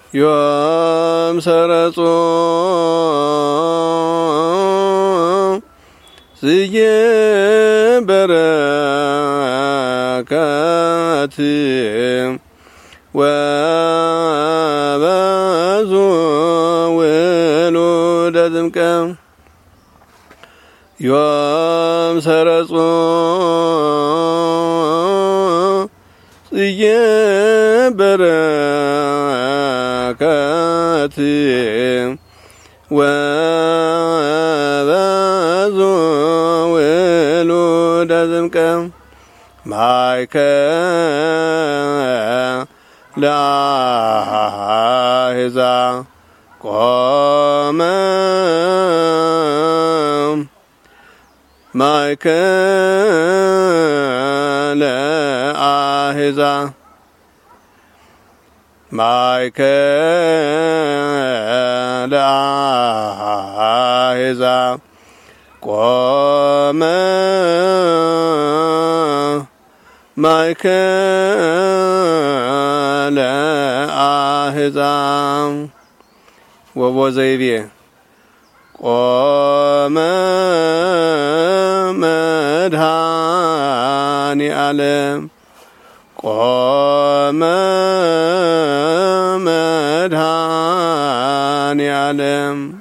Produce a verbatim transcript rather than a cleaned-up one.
ዮም ሰረጾ ዝየ በረከት ወበዙ ውሉደ ዝምቀ ዮም ሰረጾ ጽየ በረከት ወበዙ ውሉደ ዝምቀ ማእከለ አሕዛብ ቆመ ማእከለ አሕዛብ ማእከለ አሕዛብ ቆመ ማእከለ አሕዛብ ወቦ ዘይቤ ቆመ መድኃኔ ዓለም ቆመ መድኃኔ ዓለም